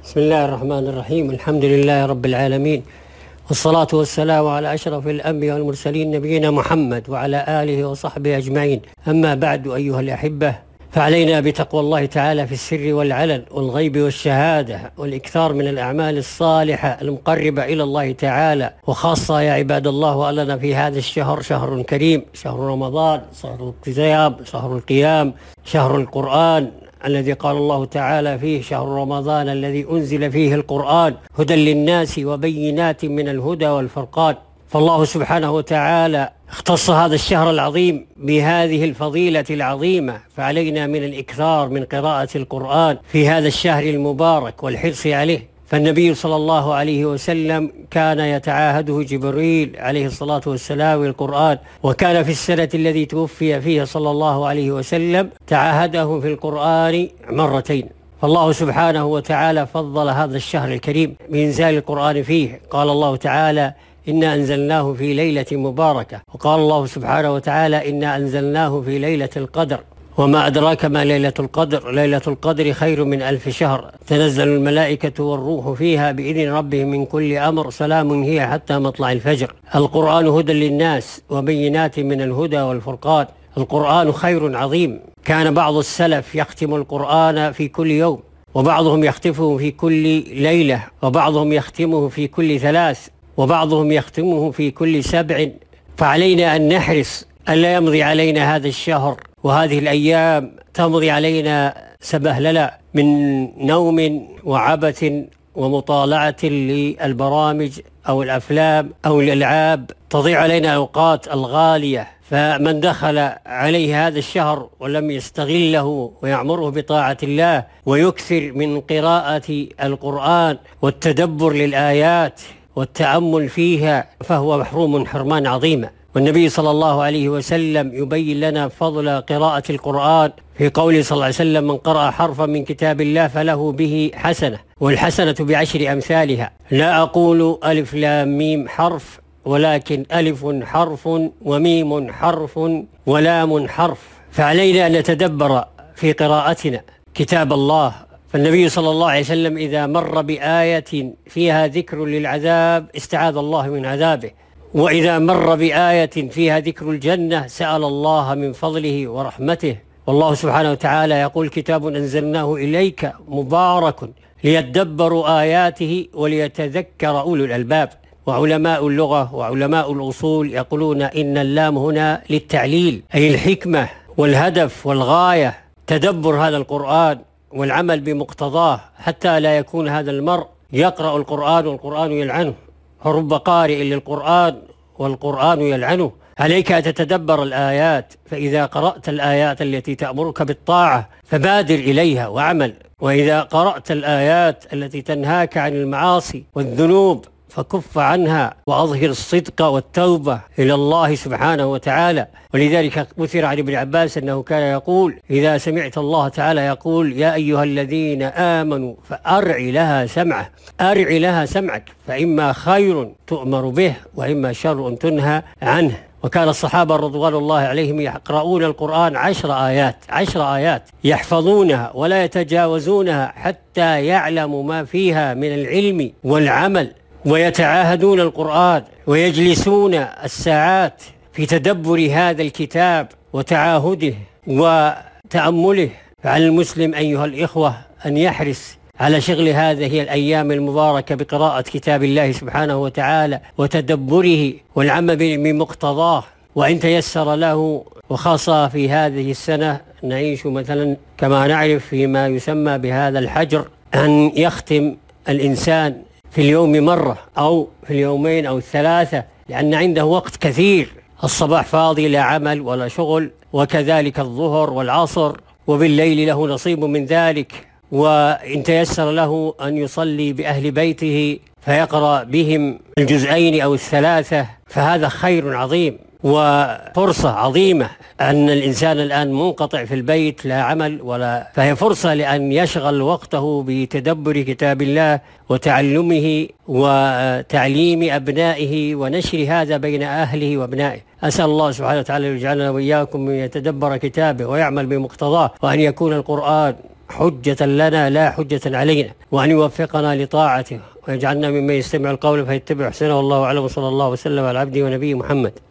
بسم الله الرحمن الرحيم. الحمد لله رب العالمين، والصلاة والسلام على أشرف الأنبياء والمرسلين نبينا محمد وعلى آله وصحبه أجمعين. أما بعد أيها الأحبة، فعلينا بتقوى الله تعالى في السر والعلن والغيب والشهادة، والإكثار من الأعمال الصالحة المقربة إلى الله تعالى، وخاصة يا عباد الله وأننا في هذا الشهر، شهر كريم، شهر رمضان، شهر الصيام، شهر القيام، شهر القرآن الذي قال الله تعالى فيه: شهر رمضان الذي أنزل فيه القرآن هدى للناس وبينات من الهدى والفرقان. فالله سبحانه وتعالى اختص هذا الشهر العظيم بهذه الفضيلة العظيمة، فعلينا من الإكثار من قراءة القرآن في هذا الشهر المبارك والحرص عليه. فالنبي صلى الله عليه وسلم كان يتعاهده جبريل عليه الصلاة والسلام القرآن، وكان في السنة التي توفي فيها صلى الله عليه وسلم تعاهده في القرآن مرتين. فالله سبحانه وتعالى فضل هذا الشهر الكريم بإنزال القرآن فيه. قال الله تعالى: إنا أنزلناه في ليلة مباركة. وقال الله سبحانه وتعالى: إنا أنزلناه في ليلة القدر. وما أدراك ما ليلة القدر؟ ليلة القدر خير من 1000 شهر، تنزل الملائكة والروح فيها بإذن ربهم من كل أمر، سلام هي حتى مطلع الفجر. القرآن هدى للناس وبينات من الهدى والفرقان. القرآن خير عظيم. كان بعض السلف يختم القرآن في كل يوم، وبعضهم يختمه في كل ليلة، وبعضهم يختمه في كل 3، وبعضهم يختمه في كل 7. فعلينا أن نحرص ألا يمضي علينا هذا الشهر وهذه الأيام تمضي علينا سبهللا من نوم وعبث ومطالعة للبرامج أو الأفلام أو الألعاب، تضيع علينا أوقات الغالية. فمن دخل عليه هذا الشهر ولم يستغله ويعمره بطاعة الله ويكثر من قراءة القرآن والتدبر للآيات والتأمل فيها، فهو محروم حرمان عظيما. والنبي صلى الله عليه وسلم يبين لنا فضل قراءة القرآن في قوله صلى الله عليه وسلم: من قرأ حرفا من كتاب الله فله به حسنة، والحسنة ب10 أمثالها. لا أقول ألف لام ميم حرف، ولكن ألف حرف وميم حرف ولام حرف. فعلينا أن نتدبر في قراءتنا كتاب الله. فالنبي صلى الله عليه وسلم إذا مر بآية فيها ذكر للعذاب استعاذ الله من عذابه، وإذا مر بآية فيها ذكر الجنة سأل الله من فضله ورحمته. والله سبحانه وتعالى يقول: كتاب أنزلناه إليك مبارك ليدبروا آياته وليتذكر أولو الألباب. وعلماء اللغة وعلماء الأصول يقولون إن اللام هنا للتعليل، أي الحكمة والهدف والغاية، تدبر هذا القرآن والعمل بمقتضاه، حتى لا يكون هذا المرء يقرأ القرآن والقرآن يلعنه، فرب قارئ للقرآن والقرآن يلعنه. عليك أن تتدبر الآيات، فإذا قرأت الآيات التي تأمرك بالطاعة فبادر إليها واعمل، وإذا قرأت الآيات التي تنهاك عن المعاصي والذنوب فكف عنها وأظهر الصدق والتوبة إلى الله سبحانه وتعالى. ولذلك أثر عن ابن عباس أنه كان يقول: إذا سمعت الله تعالى يقول: يا أيها الذين آمنوا فأرع لها سمعه، أرع لها سمعك، فإما خير تؤمر به وإما شر تنهى عنه. وكان الصحابة رضوان الله عليهم يقرؤون القرآن 10 آيات، 10 آيات يحفظونها ولا يتجاوزونها حتى يعلموا ما فيها من العلم والعمل، ويتعاهدون القرآن ويجلسون الساعات في تدبر هذا الكتاب وتعاهده وتأمله. فعلى المسلم أيها الإخوة أن يحرص على شغل هذه الأيام المباركة بقراءة كتاب الله سبحانه وتعالى وتدبره والعمل بمقتضاه، وإن تيسر له. وخاصة في هذه السنة نعيش مثلا كما نعرف فيما يسمى بهذا الحجر، أن يختم الإنسان في اليوم مرة أو في اليومين أو ال3، لأن عنده وقت كثير. الصباح فاضي، لا عمل ولا شغل، وكذلك الظهر والعصر، وبالليل له نصيب من ذلك. وإن تيسر له أن يصلي بأهل بيته فيقرأ بهم الجزئين أو ال3، فهذا خير عظيم وفرصة عظيمة. أن الإنسان الآن منقطع في البيت، لا عمل ولا، فهي فرصة لأن يشغل وقته بتدبر كتاب الله وتعلمه وتعليم أبنائه ونشر هذا بين أهله وأبنائه. أسأل الله سبحانه وتعالى يجعلنا وإياكم من يتدبر كتابه ويعمل بمقتضاه، وأن يكون القرآن حجة لنا لا حجة علينا، وأن يوفقنا لطاعته ويجعلنا ممن يستمع القول فيتبع أحسنه. والله أعلم، وصلى الله وسلم على عبده ونبيه محمد.